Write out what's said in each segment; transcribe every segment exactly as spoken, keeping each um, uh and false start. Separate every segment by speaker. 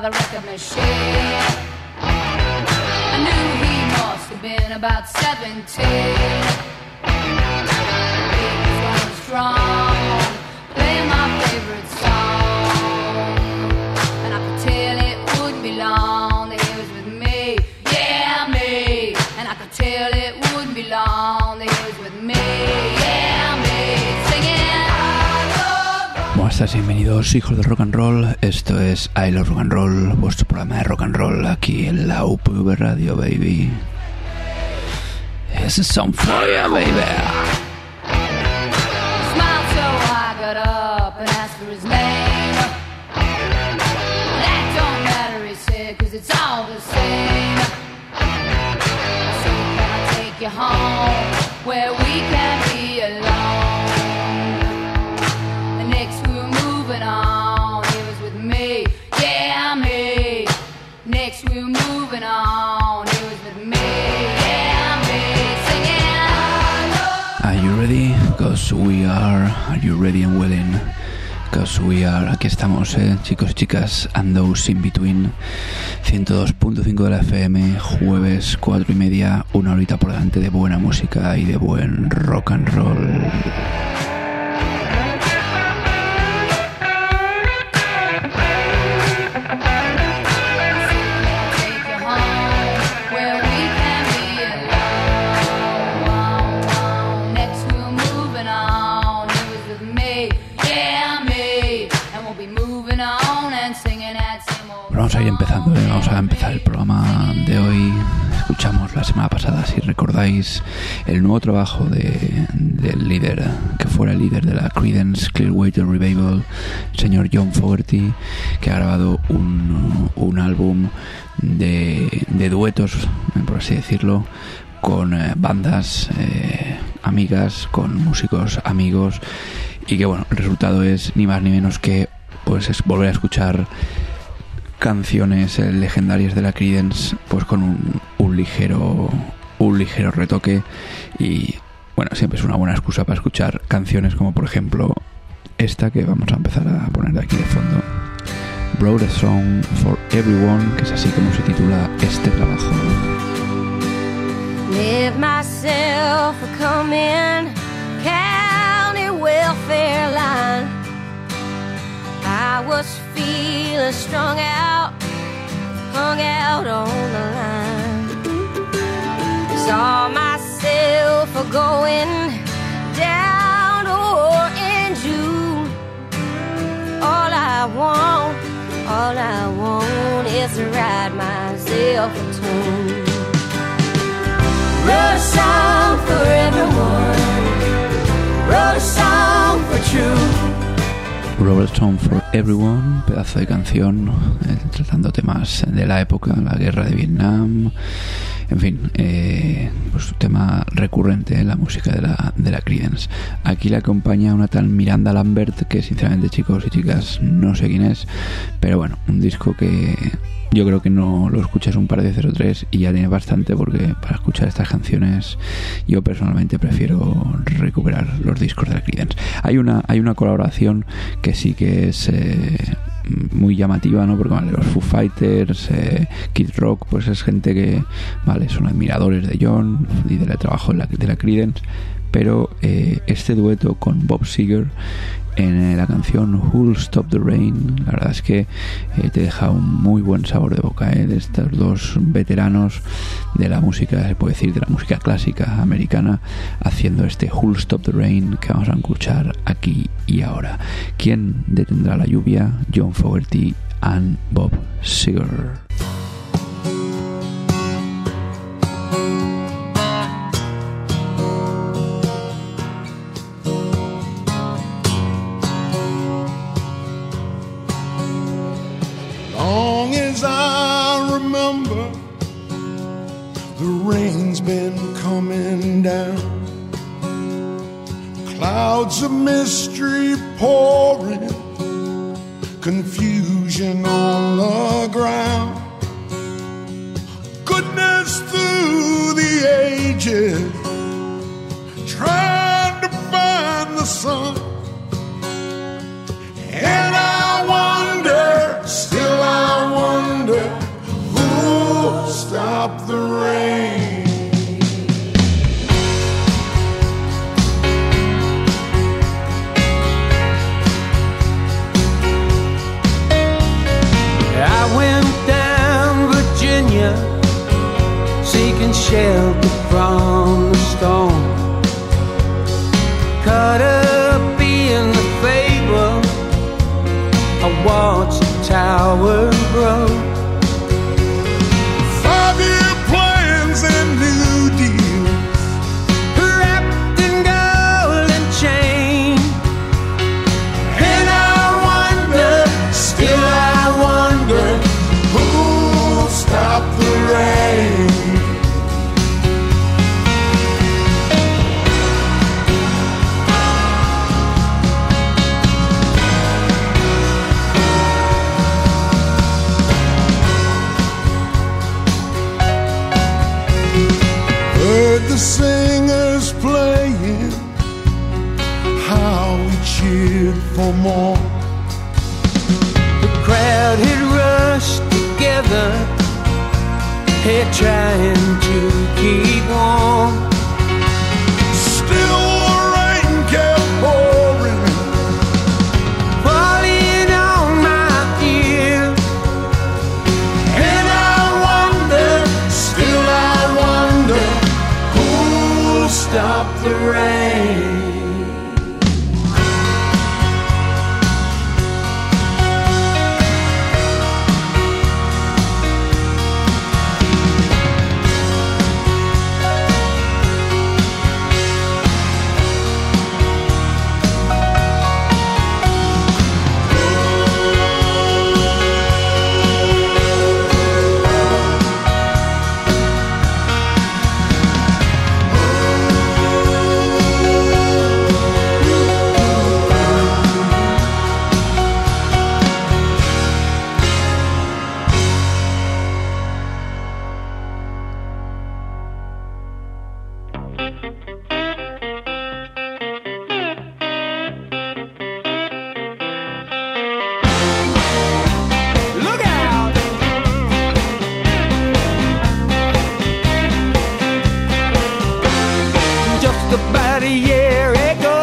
Speaker 1: the record machine. I knew he must have been about seventeen. He was going strong, playing my favorite song, and I could tell it wouldn't be long that he was with me, yeah me. And I could tell it wouldn't be long that he was with me, yeah me. Singing I love.
Speaker 2: Buenas tardes, bienvenidos hijos del rock and roll. Esto es I Love Rock and Roll, vuestro programa de rock and roll aquí en la U P V Radio, baby. Here's a song for you, baby.
Speaker 1: Smiled so I got up and asked for his name. That don't matter, he said, cause it's all the same. So can I take you home where we can be alone? And next we were moving on, he was with me, yeah me. Next we were moving on, he was with me, yeah me. Singing I love.
Speaker 2: Are you ready? Cause we are. Are you ready and willing? Cause we are. Aquí estamos, eh, chicos y chicas, and those in between. ciento dos punto cinco de la F M, jueves, cuatro y media, una horita por delante de buena música y de buen rock and roll.
Speaker 1: Take you home where we can be alone. Next we were moving on, he was with me, yeah me. And we'll be moving on and singing that same old.
Speaker 2: Bueno, vamos a ir empezando, ¿eh? Vamos a empezar el programa de hoy. Escuchamos la semana pasada, si recordáis, el nuevo trabajo de, del líder, que fuera el líder de la Creedence Clearwater Revival, el señor John Fogerty, que ha grabado un, un álbum de, de duetos, por así decirlo, con eh, bandas eh, amigas, con músicos amigos, y que bueno, el resultado es ni más ni menos que pues es volver a escuchar canciones eh, legendarias de la Creedence, pues con un, un ligero un ligero retoque. Y bueno, siempre es una buena excusa para escuchar canciones como por ejemplo esta que vamos a empezar a poner de aquí de fondo, Wrote a Song for Everyone, que es así como se titula este trabajo.
Speaker 3: Let myself come in county welfare line. I was feeling strung out, hung out on the line. Saw myself a going down or in June. All I want, all I want is to write myself a tune. Wrote a song for everyone, wrote a song for true.
Speaker 2: Wrote a Song for Everyone, pedazo de canción, eh, tratando temas de la época, la guerra de Vietnam, en fin, eh, pues un tema recurrente en la música de la, de la Creedence. Aquí le acompaña una tal Miranda Lambert, que sinceramente, chicos y chicas, no sé quién es, pero bueno, un disco que yo creo que no lo escuchas un par de veces o tres y ya tiene bastante, porque para escuchar estas canciones yo personalmente prefiero recuperar los discos de la Creedence. Hay una, hay una colaboración que sí que es eh, muy llamativa, ¿no? Porque vale, los Foo Fighters, eh, Kid Rock, pues es gente que vale, son admiradores de John y del trabajo de la, de la Creedence, pero eh, este dueto con Bob Seger en la canción Who'll Stop the Rain, la verdad es que eh, te deja un muy buen sabor de boca, eh, de estos dos veteranos de la música, se puede decir, de la música clásica americana, haciendo este Who'll Stop the Rain que vamos a escuchar aquí y ahora. ¿Quién detendrá la lluvia? John Fogerty and Bob Seger.
Speaker 4: Long as I remember, the rain's been coming down. Clouds of mystery pouring, confusion on the ground. Goodness through the ages, trying to find the sun. And I wonder, still I wonder,
Speaker 5: taking shelter from the storm. Caught up in the fable, I watch the tower grow.
Speaker 4: Five-year plans and New Deals,
Speaker 5: Wrapped in golden chain. And I wonder, still I wonder,
Speaker 4: who'll stop the rain? Heard the singers playing, how we cheered for more.
Speaker 5: the crowd had rushed together, here trying to keep warm.
Speaker 4: Still the rain kept pouring,
Speaker 5: Falling on my ear.
Speaker 4: and I wonder, still I wonder, who'll stop the rain?
Speaker 5: Look out! Just about a year ago,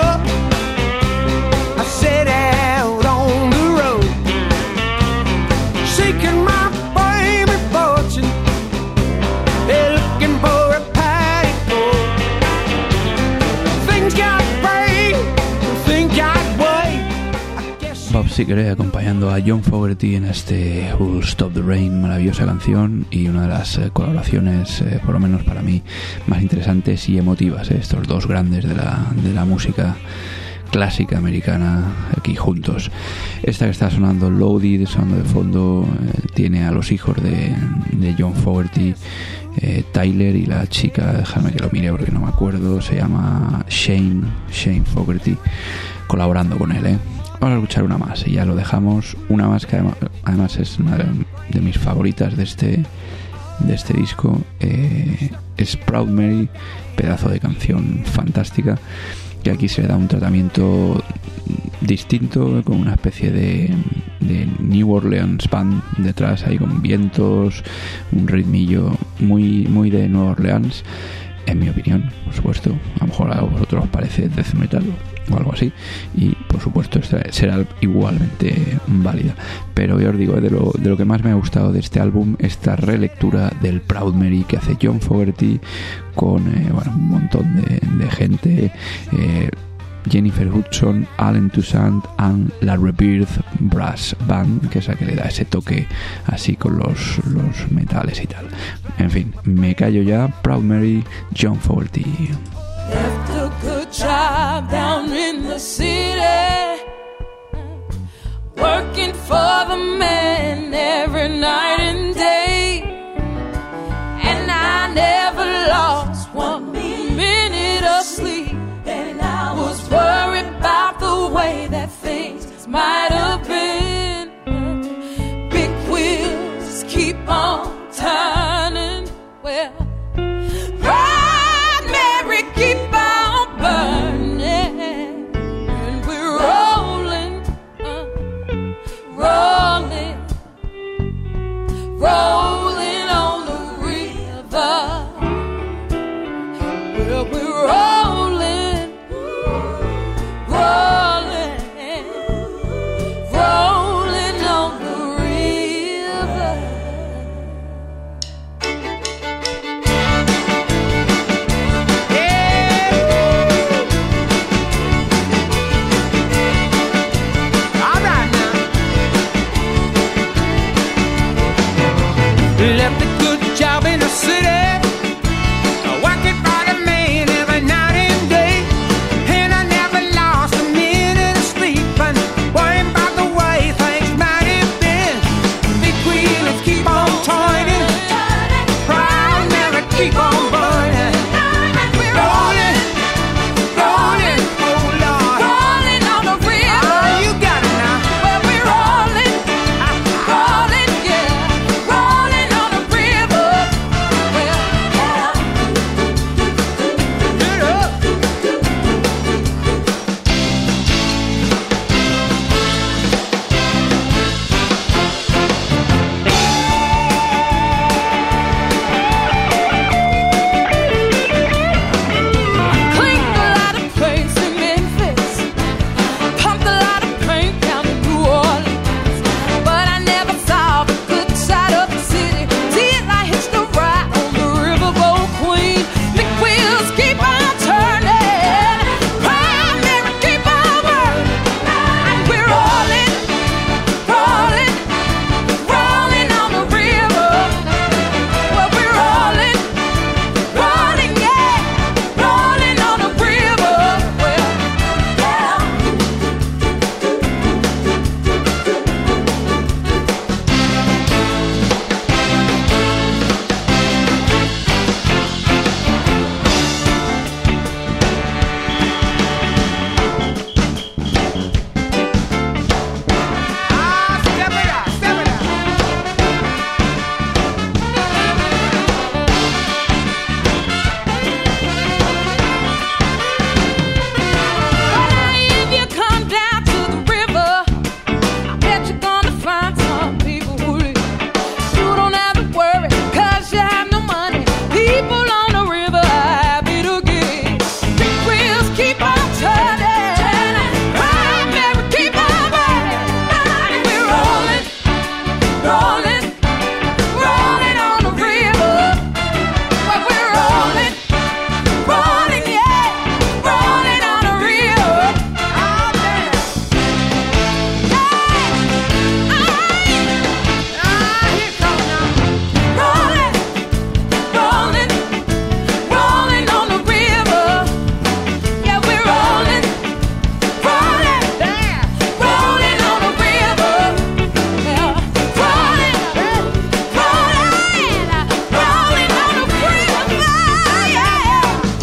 Speaker 5: I set out on the road, seeking my fame and fortune, looking for a pie to go. Things got paid, things got way. I guess
Speaker 2: Bob Seger acompañando a John Fogerty en este Who'll Stop the Rain, maravillosa canción y una de las eh, colaboraciones, eh, por lo menos para mí, más interesantes y emotivas, eh, estos dos grandes de la, de la música clásica americana aquí juntos. Esta que está sonando, Loaded, sonando de fondo, eh, tiene a los hijos de, de John Fogerty, eh, Tyler, y la chica, déjame que lo mire porque no me acuerdo, se llama Shane, Shane Fogerty, colaborando con él, ¿eh? Vamos a escuchar una más y ya lo dejamos. Una más que además, además es una de, de mis favoritas de este de este disco. Eh, es Proud Mary, pedazo de canción fantástica, que aquí se le da un tratamiento distinto, con una especie de, de New Orleans band detrás, ahí con vientos, un ritmillo muy, muy de Nueva Orleans, en mi opinión, por supuesto. A lo mejor a vosotros os parece death metal o algo así, y por supuesto esta será igualmente válida, pero yo os digo, de lo, de lo que más me ha gustado de este álbum, esta relectura del Proud Mary que hace John Fogerty con eh, bueno, un montón de, de gente, eh, Jennifer Hudson, Alan Toussaint and la Rebirth Brass Band, que es la que le da ese toque así con los, los metales y tal. En fin, me callo ya. Proud Mary, John Fogerty.
Speaker 3: Left a good job down in the city, working for the man every night and day, and I never lost one minute of sleep, and I was worried about the way that things might have been. Big wheels keep on turning, well, Proud Mary keep on burning, and we're rolling, uh, rolling, rolling on the river. Well, we're rolling, rolling, rolling
Speaker 5: the city, working for the man every night and day. And I never lost a minute of sleep and worrying about the way things might have been. Big wheels keep on turning, proud never keep on burning. Rolling, rolling, oh Lord,
Speaker 3: Rolling on the river.
Speaker 5: oh you got it now.
Speaker 3: Well, we're rolling, rolling, yeah, rolling on the river. Well,
Speaker 5: Get up.
Speaker 3: cleaned a lot of planes in Memphis, pumped a lot of paint down in New Orleans, but I never saw the good side of the city till I hitched a ride on the riverboat Queen. Big wheels keep on turning, primary keep on burning, and we're rolling, rolling, rolling on the river. Well, we're rolling, rolling, yeah, rolling on the river. Well,
Speaker 5: Ah, step it up, step it up.
Speaker 3: Now if you come down to the river, I bet you're gonna find some people who live. You don't have to worry, cause you have no money. People on the river are happy to give. Big wheels keep on turning, primary keep on burning, and we're rolling, rolling, rolling on the river. Well, we're rolling, rolling, yeah, rolling on the river.
Speaker 5: Oh, damn. Ah, here it come now.
Speaker 3: Rolling, rolling, rolling on the river. Yeah, we're rolling, rolling,
Speaker 5: Damn.
Speaker 3: rolling on the river. Yeah, rolling, rolling, rolling on the river. Yeah.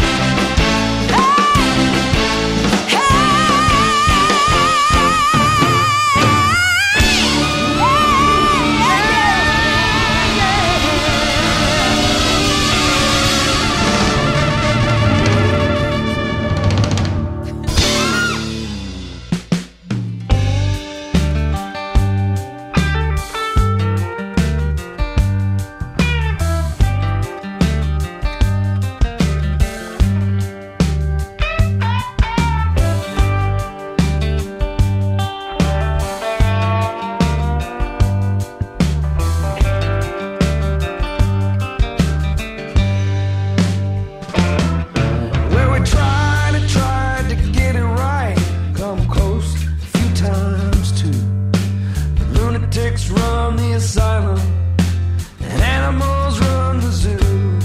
Speaker 5: Where we tried and tried to get it right, come close a few times too. The lunatics run the asylum, and animals run the zoo.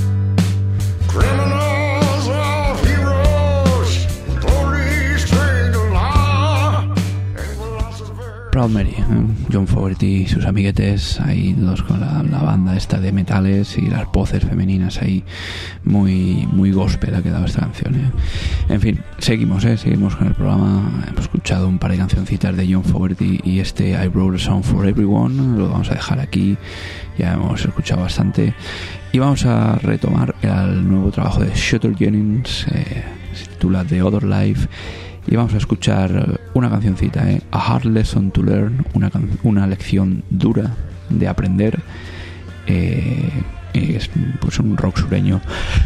Speaker 5: Criminals are heroes, police trained to law, and philosophers.
Speaker 2: Proud Mary, ¿eh? John Fogerty y sus amiguetes ahí dos con la, la banda esta de metales y las voces femeninas ahí, muy muy gospel ha quedado esta canción, ¿eh? En fin, seguimos, ¿eh? seguimos con el programa. Hemos escuchado un par de cancioncitas de John Fogerty y este I Wrote a Song for Everyone, lo vamos a dejar aquí, ya hemos escuchado bastante y vamos a retomar el nuevo trabajo de Shooter Jennings, eh, se titula The Other Life. Y vamos a escuchar una cancioncita, ¿eh? A Hard Lesson to Learn, una, can- una lección dura de aprender. Eh, es pues un rock sureño.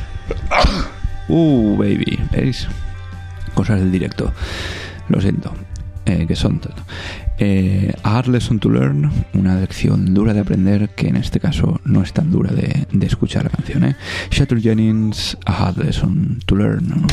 Speaker 2: Uh, baby, ¿veis? Cosas del directo. Lo siento, eh, que son todo. Eh, A Hard Lesson to Learn, una lección dura de aprender, que en este caso no es tan dura de, de escuchar la canción, ¿eh? Shooter Jennings, A Hard Lesson to Learn.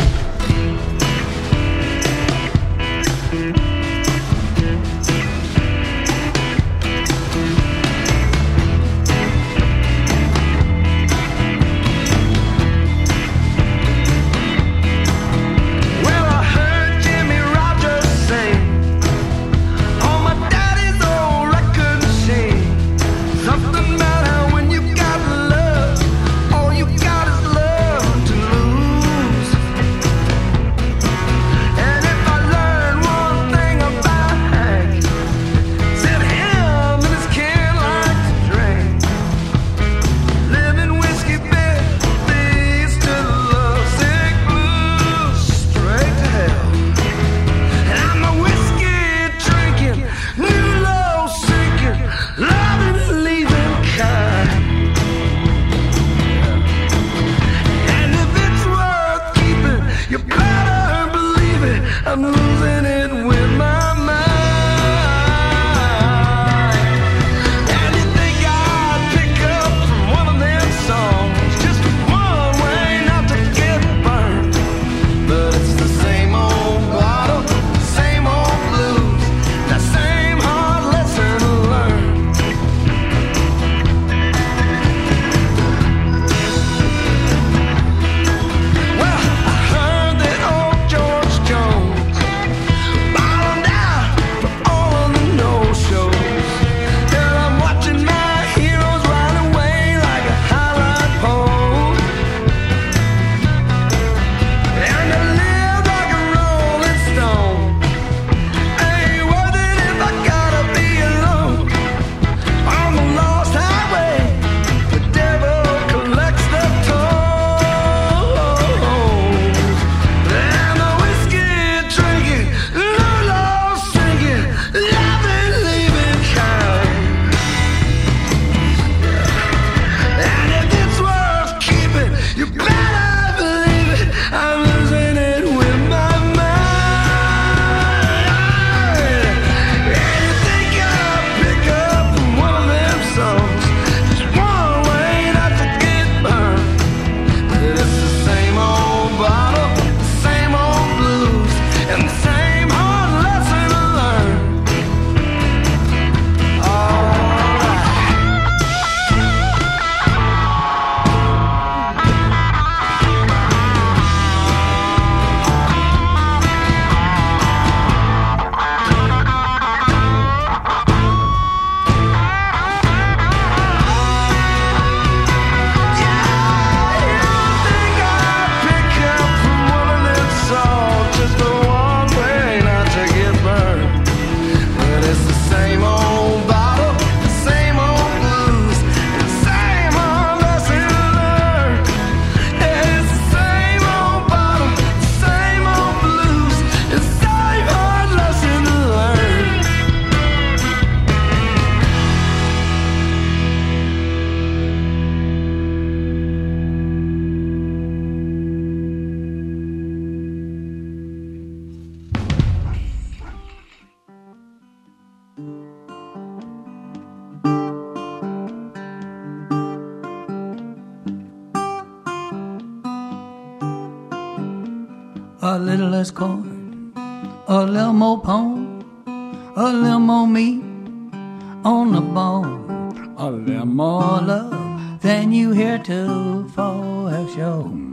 Speaker 6: a little less corn, a little more pone, a little more meat on the bone, a little more love than you heretofore have shown.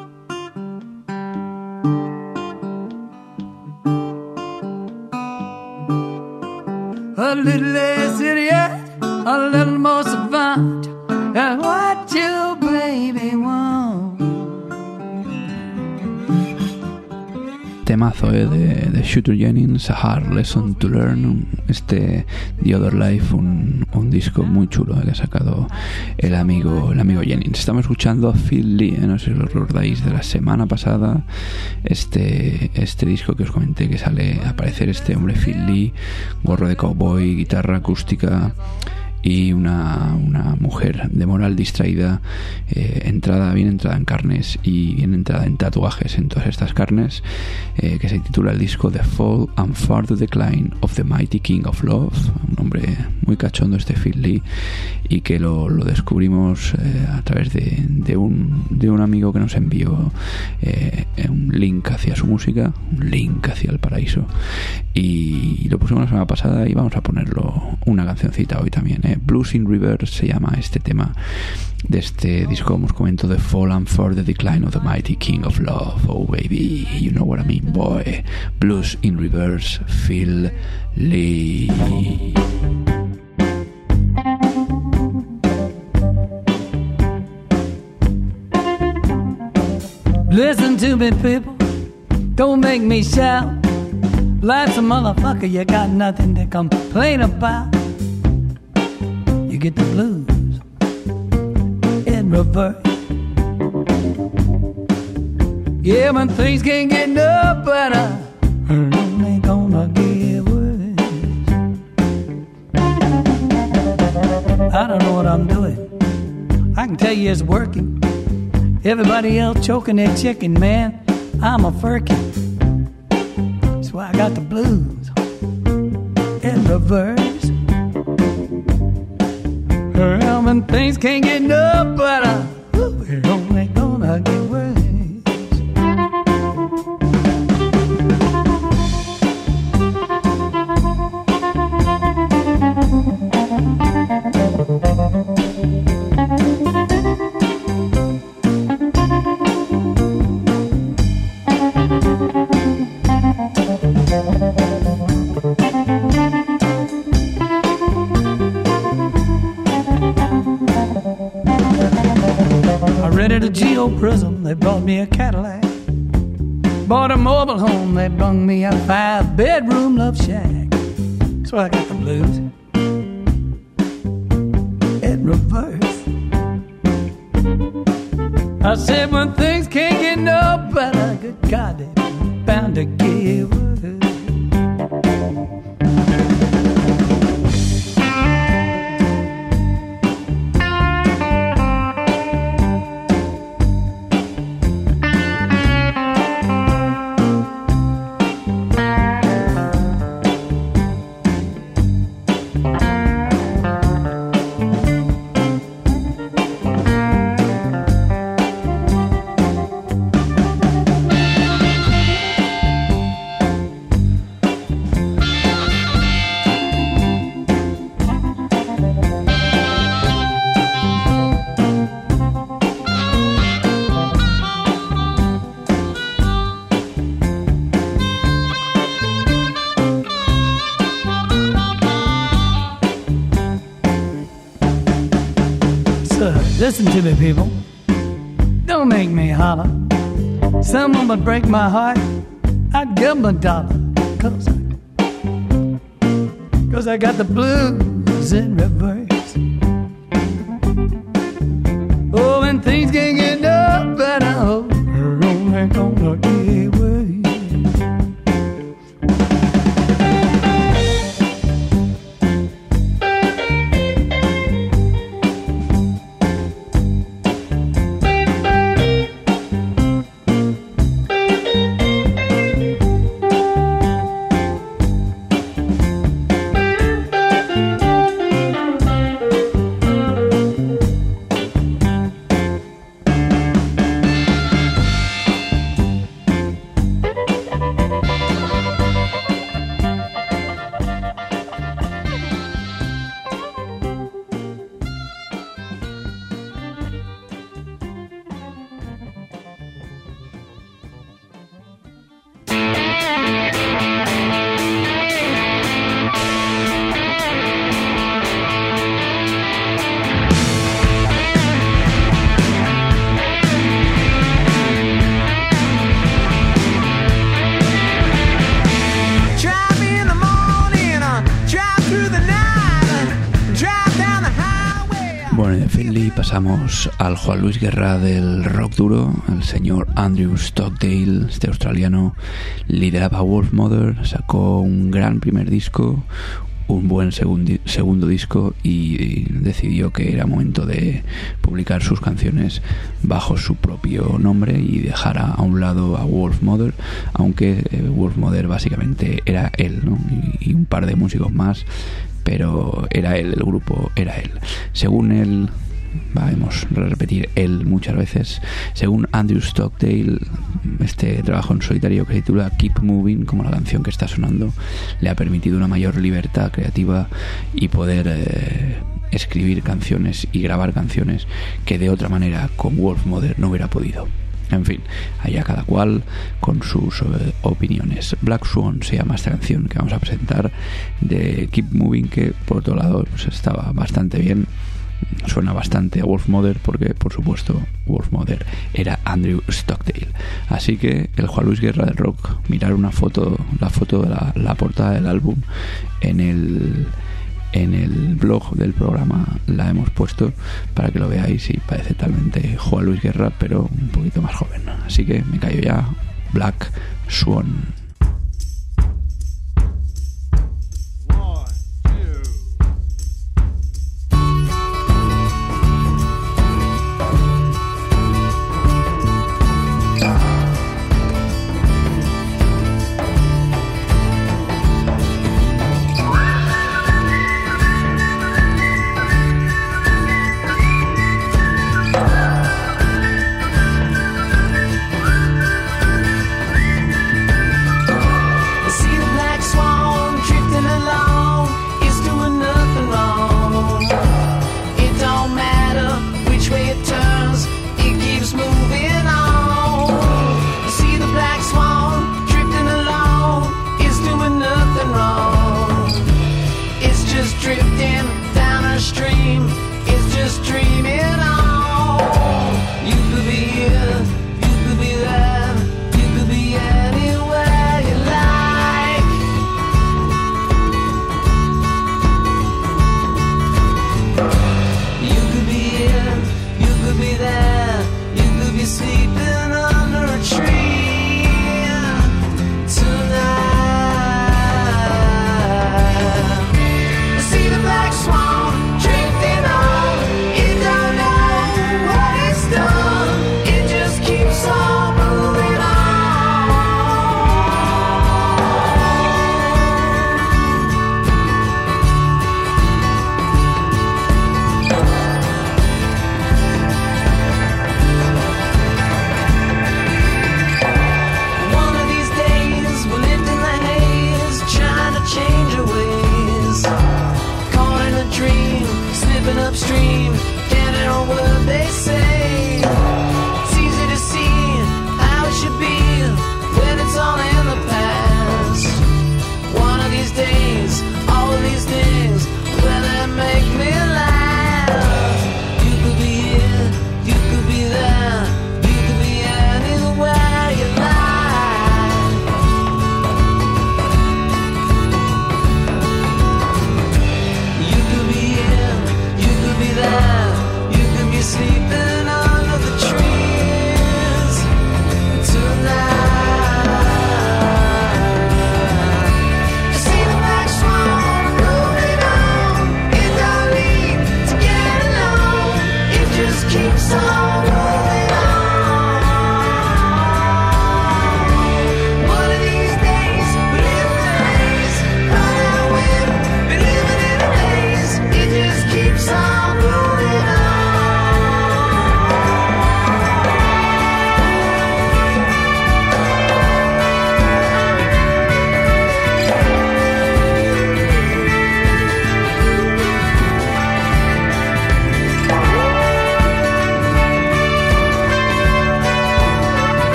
Speaker 6: A little less idiot, a little more savant, that's what your baby wants.
Speaker 2: Temazo eh, de, de Shooter Jennings, A Hard Lesson to Learn, este The Other Life, un, un disco muy chulo eh, que ha sacado el amigo el amigo Jennings. Estamos escuchando a Phil Lee, eh, no sé si lo recordáis de la semana pasada, este este disco que os comenté que sale a aparecer este hombre Phil Lee, gorro de cowboy, guitarra acústica y una, una mujer de moral distraída, eh, entrada, bien entrada en carnes y bien entrada en tatuajes en todas estas carnes, eh, que se titula el disco The Fall and Further Decline of the Mighty King of Love. Un hombre muy cachondo este Phil Lee, y que lo, lo descubrimos eh, a través de, de, un, de un amigo que nos envió eh, un link hacia su música, un link hacia el paraíso, y, y lo pusimos la semana pasada y vamos a ponerlo una cancioncita hoy también. eh. Blues in Reverse se llama este tema de este disco, como os comento, The Fall and Further Decline of the Mighty King of Love. Oh baby, you know what I mean, boy. Blues in Reverse, Phil Lee.
Speaker 6: Listen to me, people, don't make me shout. Life's a motherfucker, you got nothing to complain about. You get the blues in reverse. Yeah, when things can't get no better, it ain't gonna get worse. I don't know what I'm doing, I can tell you it's working. Everybody else choking their chicken, man, I'm a firkin'. That's why I got the blues in reverse. Well, when things can't get no better, it only gonna get worse. Rented a Geo Prism, they brought me a Cadillac. Bought a mobile home, they brung me a five-bedroom love shack. So I got the blues in reverse. I said when things can't get no better, good God, they're bound to get worse. Listen to me, people, don't make me holler. Someone would break my heart, I'd give them a dollar. Cause I, cause I got the blues in reverse. Oh, when things can't get no better, oh, we're only gonna get worse.
Speaker 2: Bueno, y de Finley pasamos al Juan Luis Guerra del rock duro, el señor Andrew Stockdale, este australiano. Lideraba Wolfmother, sacó un gran primer disco, un buen segundi- segundo disco y decidió que era momento de publicar sus canciones bajo su propio nombre y dejar a, a un lado a Wolfmother, aunque eh, Wolfmother básicamente era él, ¿no? y, y un par de músicos más, pero era él, el grupo era él. Según él, vamos a repetir él muchas veces, según Andrew Stockdale, este trabajo en solitario que se titula Keep Moving, como la canción que está sonando, le ha permitido una mayor libertad creativa y poder eh, escribir canciones y grabar canciones que de otra manera con Wolfmother no hubiera podido. En fin, allá cada cual con sus eh, opiniones. Black Swan se llama esta canción que vamos a presentar, de Keep Moving, que por otro lado pues estaba bastante bien. Suena bastante a Wolfmother porque, por supuesto, Wolfmother era Andrew Stockdale. Así que el Juan Luis Guerra del rock, mirar una foto, la foto de la, la portada del álbum en el en el blog del programa la hemos puesto para que lo veáis, y parece talmente Juan Luis Guerra pero un poquito más joven. Así que me callo ya. Black Swan.
Speaker 3: Sleeping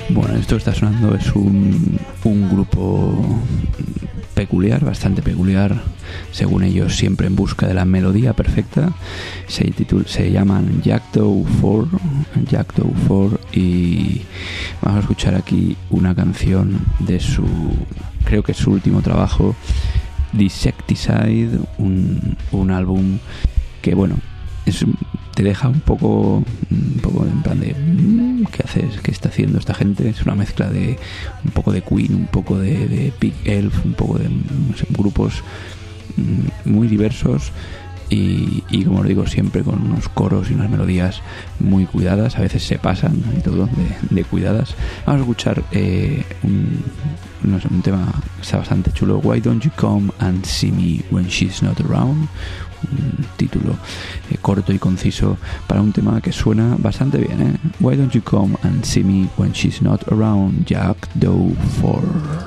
Speaker 2: Bueno, esto que está sonando es un, un grupo peculiar, bastante peculiar, según ellos, siempre en busca de la melodía perfecta. Se, titul- se llaman Jackdaw Four, Jackdaw Four, y vamos a escuchar aquí una canción de su, creo que es su último trabajo, Dissecticide, un, un álbum que, bueno, es, te deja un poco un poco en plan de ¿qué haces? ¿Qué está haciendo esta gente? Es una mezcla de un poco de Queen, un poco de, de Big Elf, un poco de, no sé, grupos muy diversos y, y como os digo, siempre con unos coros y unas melodías muy cuidadas, a veces se pasan y todo de, de cuidadas. Vamos a escuchar eh, un, no sé, un tema que está bastante chulo, Why Don't You Come and See Me When She's Not Around, un título eh, corto y conciso para un tema que suena bastante bien, ¿eh? Why Don't You Come and See Me When She's Not Around, Jackdaw Four.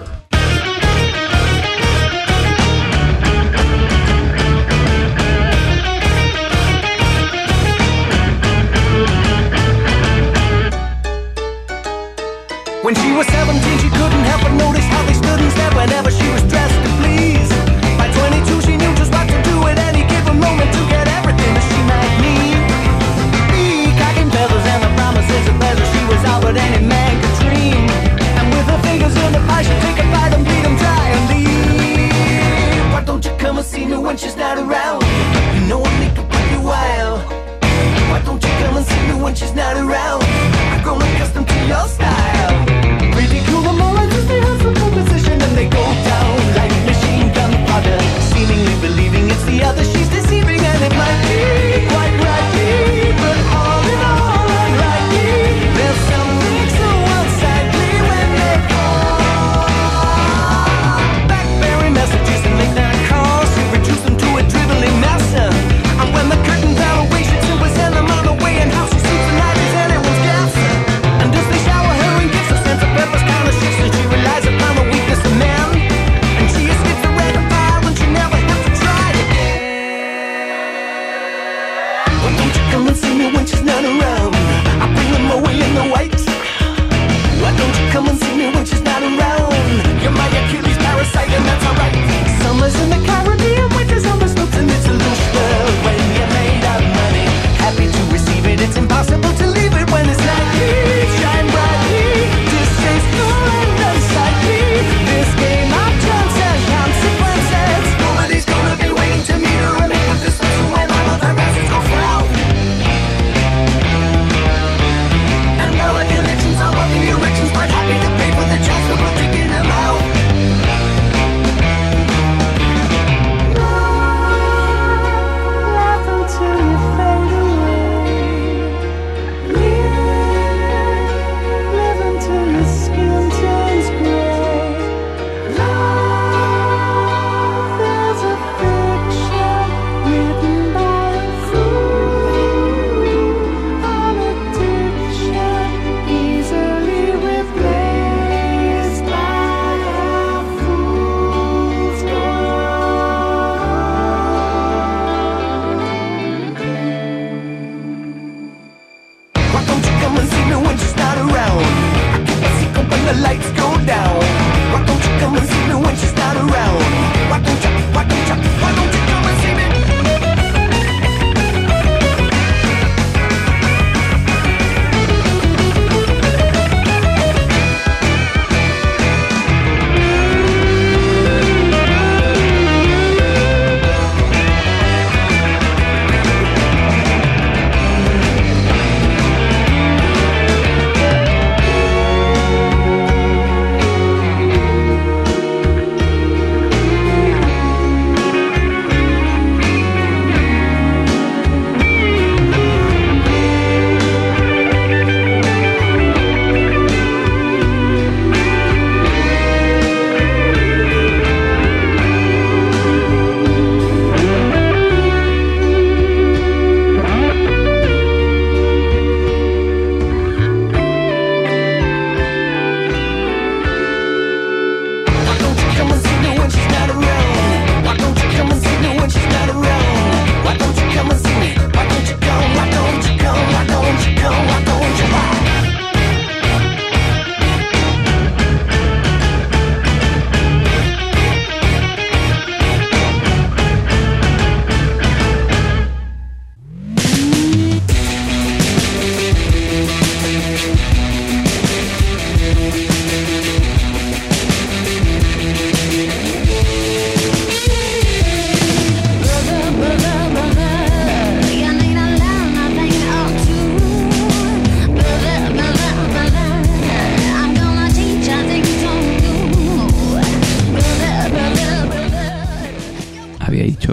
Speaker 7: When she was seventeen, she couldn't help but notice how they stood and stared whenever she was dressed to please. By twenty-two, she knew just what to do at any given moment to get everything that she might need. Peacock and feathers and the promises of pleasure, she was all that any man could dream. And with her fingers in the pie, she'd take a bite and beat them dry and leave. Why don't you come and see me when she's not around? You know I make it pretty wild. Why don't you come and see me when she's not around? I've grown accustomed to your style. Ridicule them all until they have some position and they go down like machine gun fodder. Seemingly believing it's the other she's deceiving, and if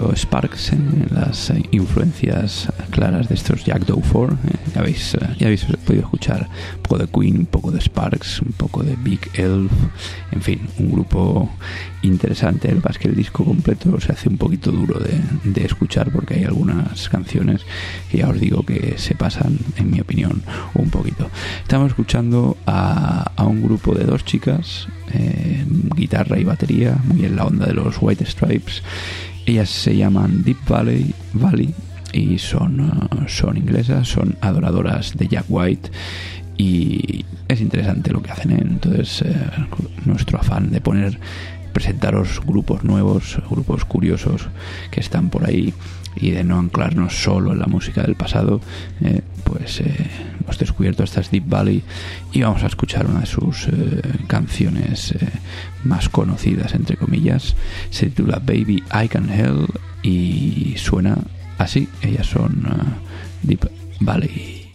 Speaker 2: mucho Sparks, ¿eh? Las eh, influencias claras de estos Jack Doe four. ¿eh? Ya habéis, eh, ya habéis podido escuchar un poco de Queen, un poco de Sparks, un poco de Big Elf, en fin, un grupo interesante. El que el disco completo se hace un poquito duro de, de escuchar porque hay algunas canciones que ya os digo que se pasan, en mi opinión, un poquito. Estamos escuchando a, a un grupo de dos chicas, eh, guitarra y batería, muy en la onda de los White Stripes. Ellas se llaman Deep Valley, Valley y son, uh, son inglesas, son adoradoras de Jack White. Y es interesante lo que hacen, ¿eh? Entonces eh, nuestro afán de poner presentaros grupos nuevos, grupos curiosos que están por ahí y de no anclarnos solo en la música del pasado, eh, pues eh, hemos descubierto estas Deep Valley y vamos a escuchar una de sus eh, canciones eh, más conocidas, entre comillas. Se titula Baby I Can Help y suena así. Ellas son uh, Deep Valley.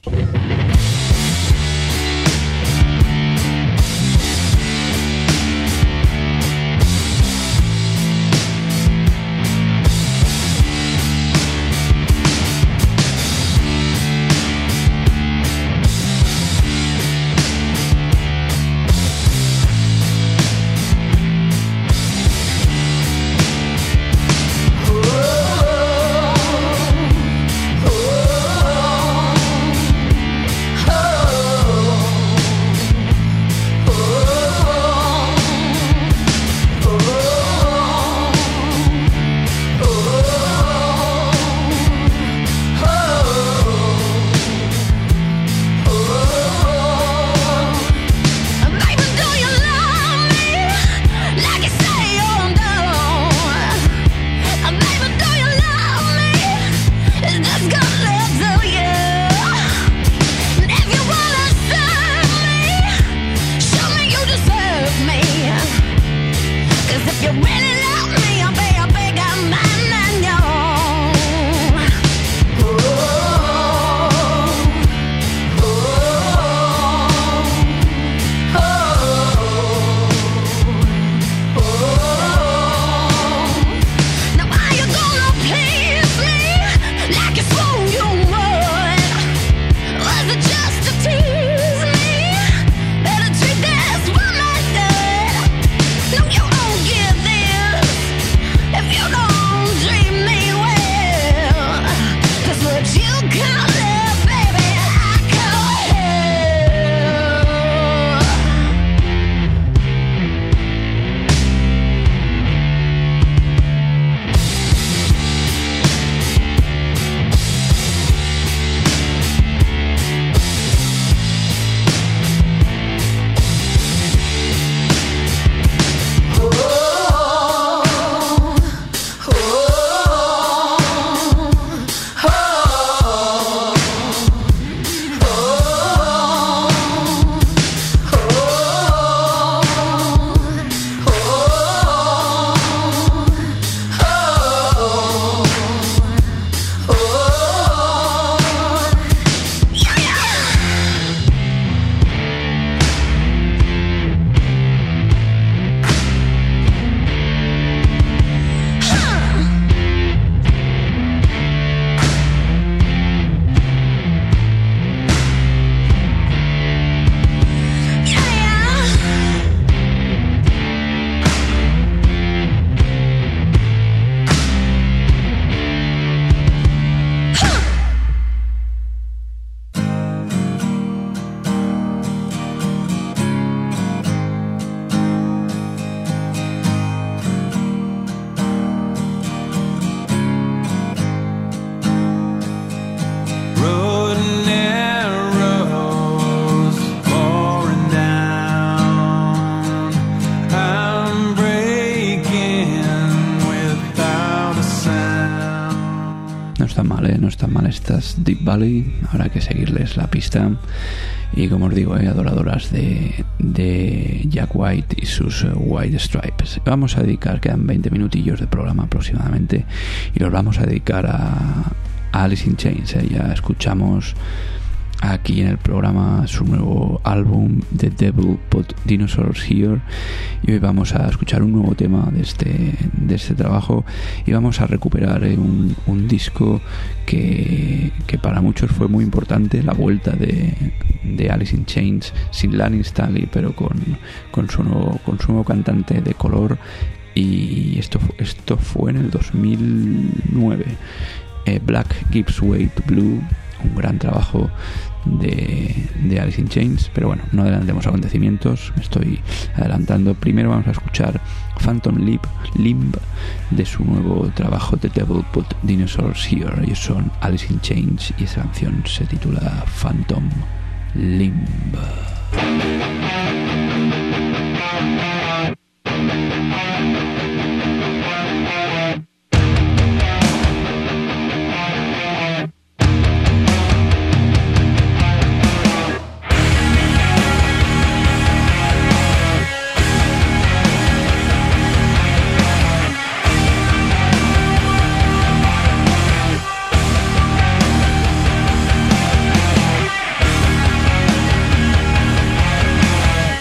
Speaker 2: Estas Deep Valley, habrá que seguirles la pista y como os digo, eh, adoradoras de, de Jack White y sus uh, White Stripes. Vamos a dedicar, quedan veinte minutillos de programa aproximadamente y los vamos a dedicar a, a Alice in Chains. eh. Ya escuchamos aquí en el programa su nuevo álbum The Devil Put Dinosaurs Here, y hoy vamos a escuchar un nuevo tema de este, de este trabajo, y vamos a recuperar eh, un, un disco que, que para muchos fue muy importante, la vuelta de, de Alice in Chains sin Lanny Staley, pero con, con, su nuevo, con su nuevo cantante de color, y esto, esto fue en el dos mil nueve. eh, Black Gives Way to Blue, un gran trabajo de, de Alice in Chains. Pero bueno, no adelantemos acontecimientos, me estoy adelantando. Primero vamos a escuchar Phantom Limb, Limb de su nuevo trabajo The Devil Put Dinosaurs Here. Ellos son Alice in Chains y esa canción se titula Phantom Limb.
Speaker 8: Thank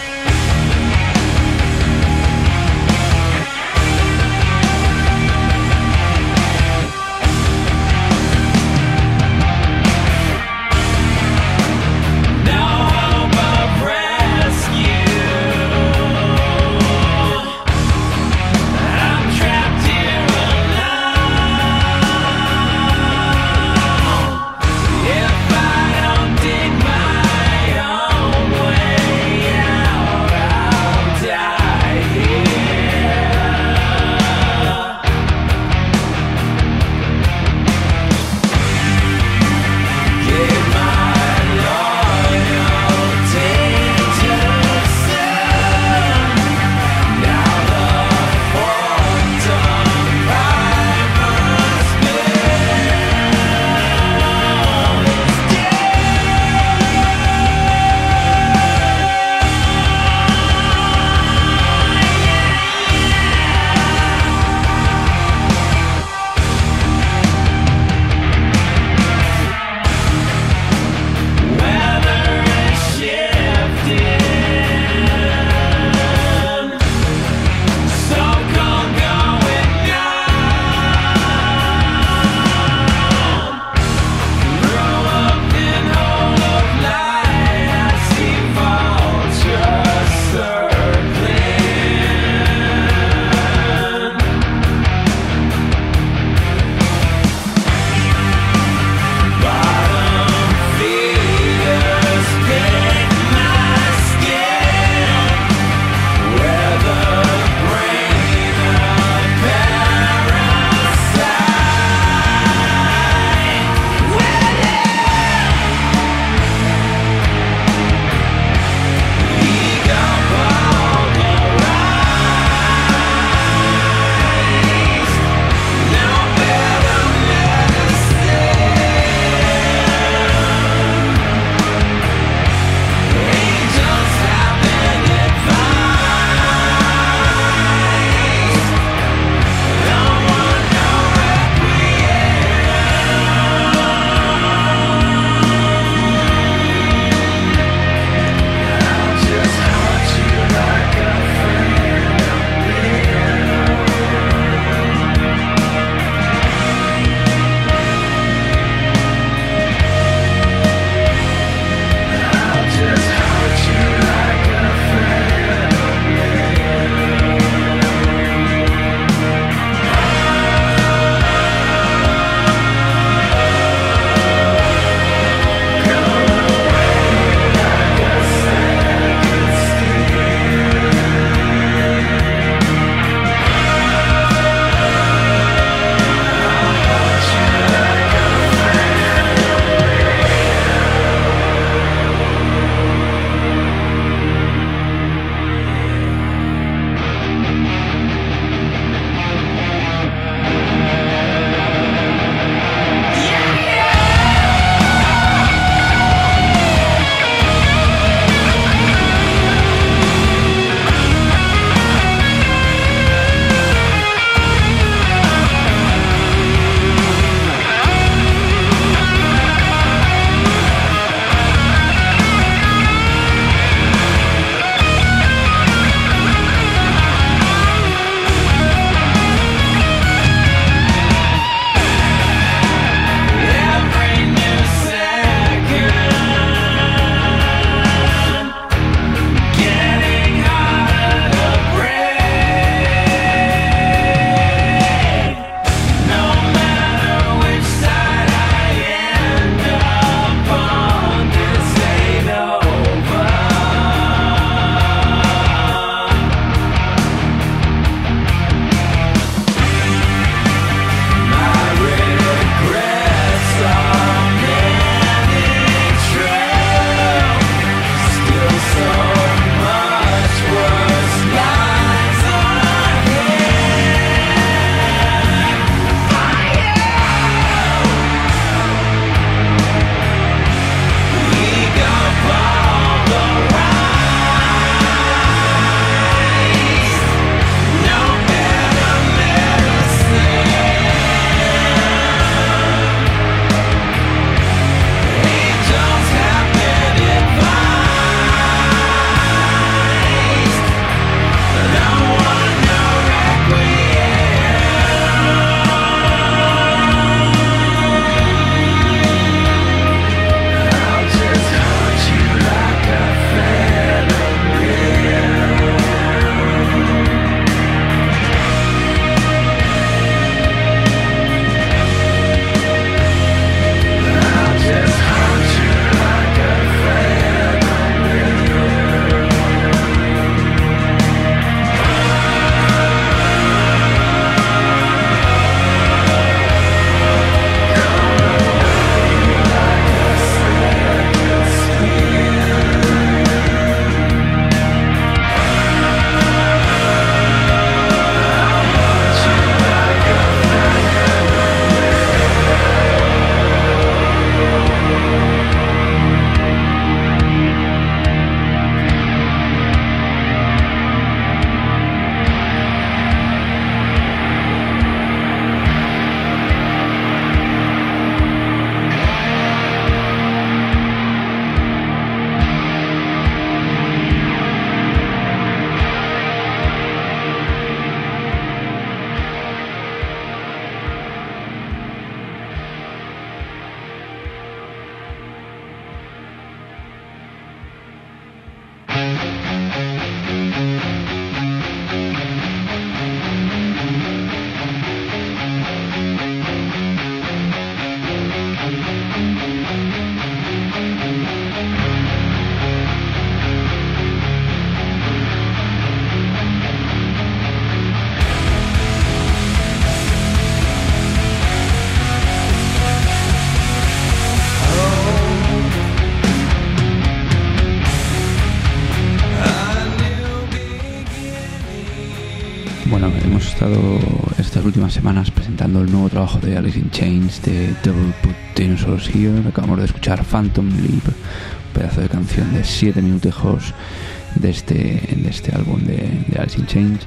Speaker 2: Bueno, hemos estado estas últimas semanas presentando el nuevo trabajo de Alice in Chains, de Devil Put Dinosaurs Here. Acabamos de escuchar Phantom Leap, un pedazo de canción de siete minutejos de este, de este álbum de, de Alice in Chains.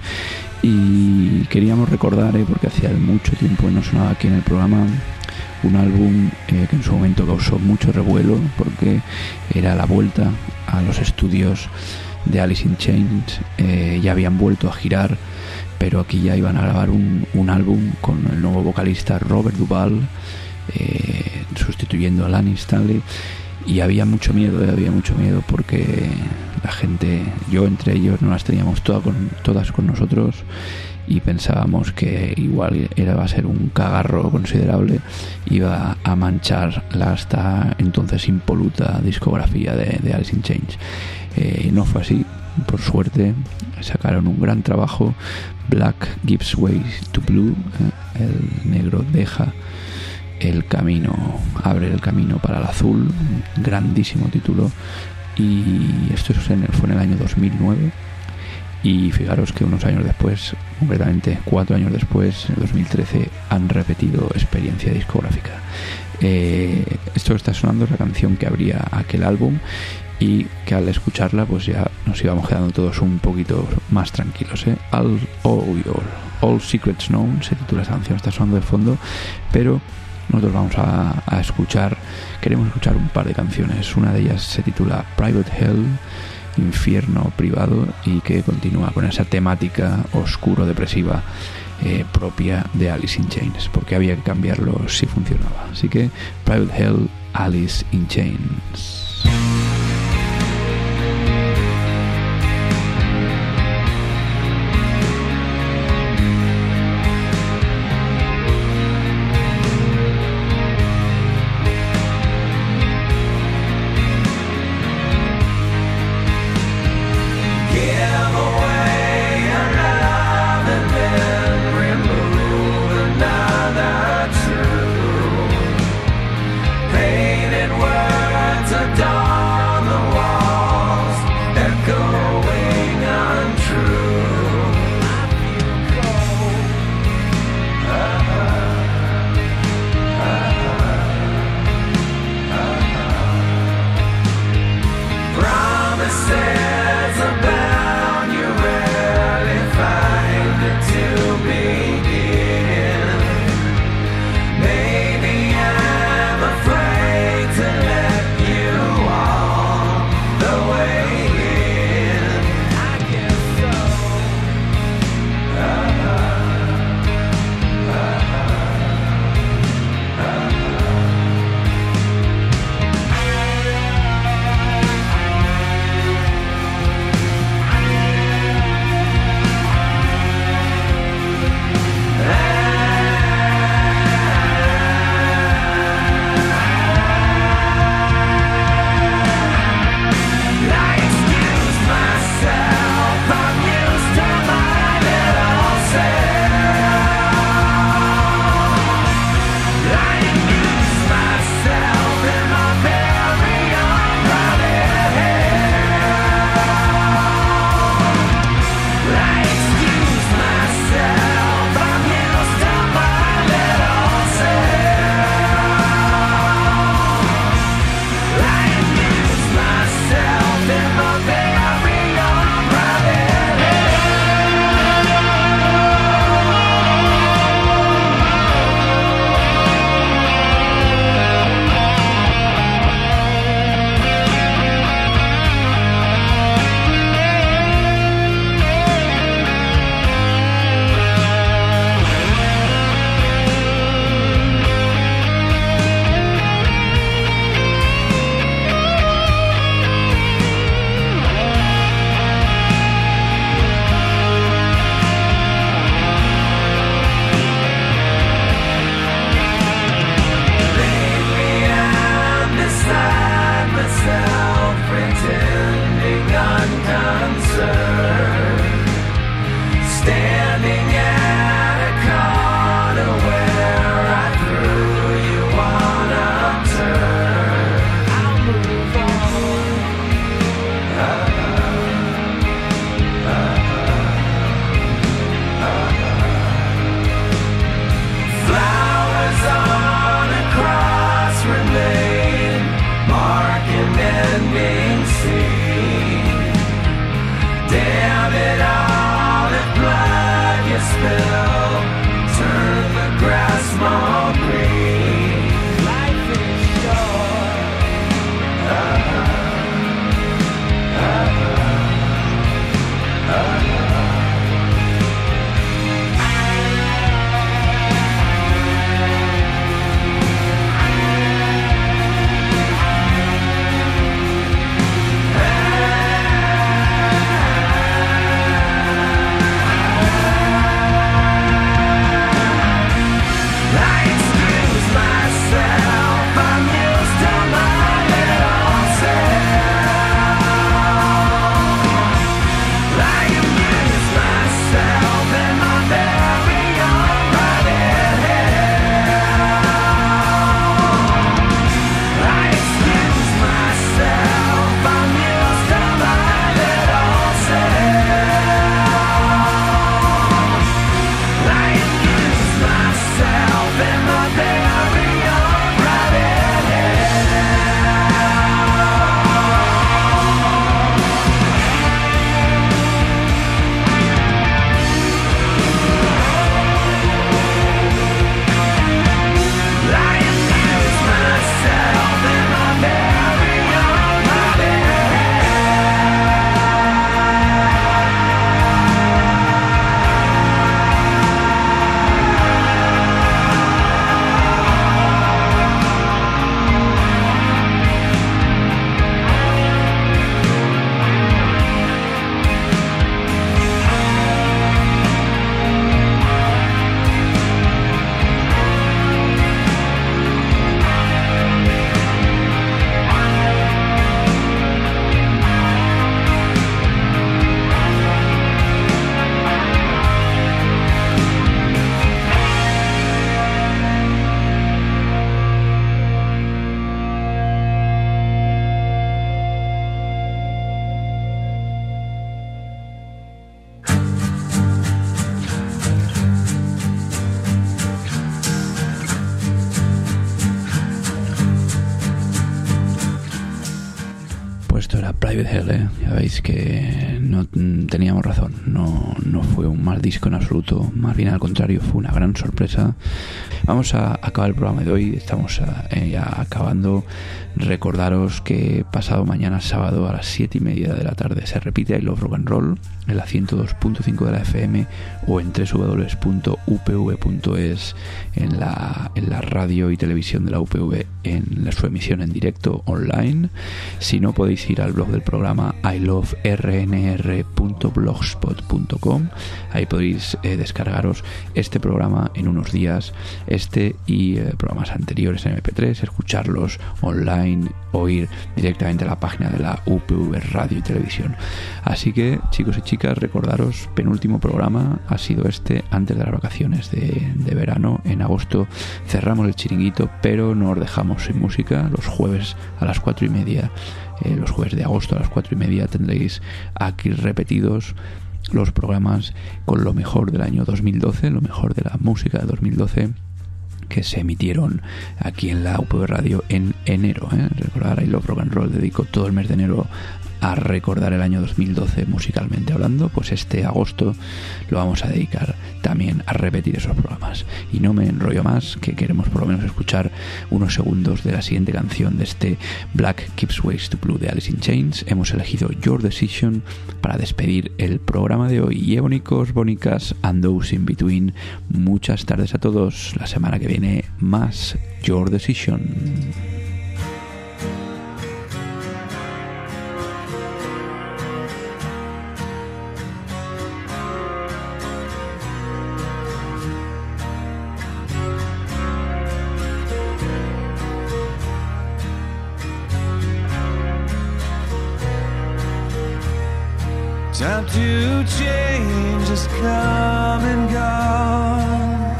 Speaker 2: Y queríamos recordar, eh, porque hacía mucho tiempo no sonaba aquí en el programa, un álbum eh, que en su momento causó mucho revuelo porque era la vuelta a los estudios de Alice in Chains. Eh, ya habían vuelto a girar, pero aquí ya iban a grabar un, un álbum con el nuevo vocalista Robert Duvall, eh, sustituyendo a Lanny Stanley, y había mucho miedo, eh, había mucho miedo porque la gente, yo entre ellos, no las teníamos todas con, todas con nosotros, y pensábamos que igual era, va a ser un cagarro considerable, iba a manchar la hasta entonces impoluta discografía de, de Alice in Chains. Eh, no fue así, por suerte sacaron un gran trabajo. Black gives way to blue, eh, el negro deja el camino, abre el camino para el azul, un grandísimo título, y esto fue en el año dos mil nueve. Y fijaros que unos años después, concretamente cuatro años después, en dos mil trece, han repetido experiencia discográfica. Eh, esto que está sonando es la canción que abría aquel álbum, y que al escucharla pues ya nos íbamos quedando todos un poquito más tranquilos, ¿eh? All, all, all, all Secrets Known se titula esa canción, está sonando de fondo, pero nosotros vamos a, a escuchar, queremos escuchar un par de canciones. Una de ellas se titula Private Hell, infierno privado, y que continúa con esa temática oscuro-depresiva eh, propia de Alice in Chains, porque había que cambiarlo si funcionaba. Así que Private Hell, Alice in Chains.
Speaker 4: Promises about spill, turn the grass more green. Life is short. Uh-huh. Uh-huh. Uh-huh.
Speaker 2: Private Hell, ¿eh? Ya veis que no teníamos razón, no, no fue un mal disco en absoluto, más bien al contrario, fue una gran sorpresa. Vamos a acabar el programa de hoy, estamos a, eh, ya acabando. Recordaros que pasado mañana sábado a las siete y media de la tarde se repite I Love Rock and Roll en la ciento dos punto cinco de la F M o en doble u doble u doble u punto u p v punto es en la, en la radio y televisión de la U P V en la, su emisión en directo online. Si no, podéis ir al blog del programa i love r n r punto blogspot punto com. Ahí podéis eh, descargaros este programa en unos días, este y eh, programas anteriores en eme pe tres, escucharlos online, o ir directamente a la página de la U P V Radio y Televisión. Así que, chicos y chicas, recordaros, penúltimo programa ha sido este antes de las vacaciones de, de verano. En agosto cerramos el chiringuito, pero no os dejamos sin música. Los jueves a las cuatro y media, eh, los jueves de agosto a las cuatro y media tendréis aquí repetidos los programas con lo mejor del año dos mil doce, lo mejor de la música de dos mil doce, que se emitieron aquí en la U P V Radio en enero, ¿eh? Recordar, I Love Rock and Roll dedico todo el mes de enero a recordar el año dos mil doce musicalmente hablando. Pues este agosto lo vamos a dedicar también a repetir esos programas. Y no me enrollo más, que queremos por lo menos escuchar unos segundos de la siguiente canción de este Black Keeps Ways to Blue de Alice in Chains. Hemos elegido Your Decision para despedir el programa de hoy. Y bonicos, bonicas and those in between, muchas tardes a todos. La semana que viene más Your Decision.
Speaker 4: Time to change has come and gone.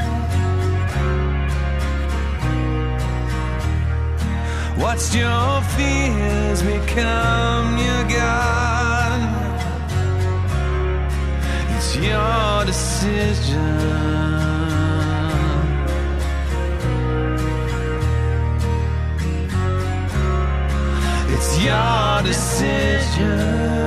Speaker 4: Watched your fears become your God. It's your decision. It's your decision.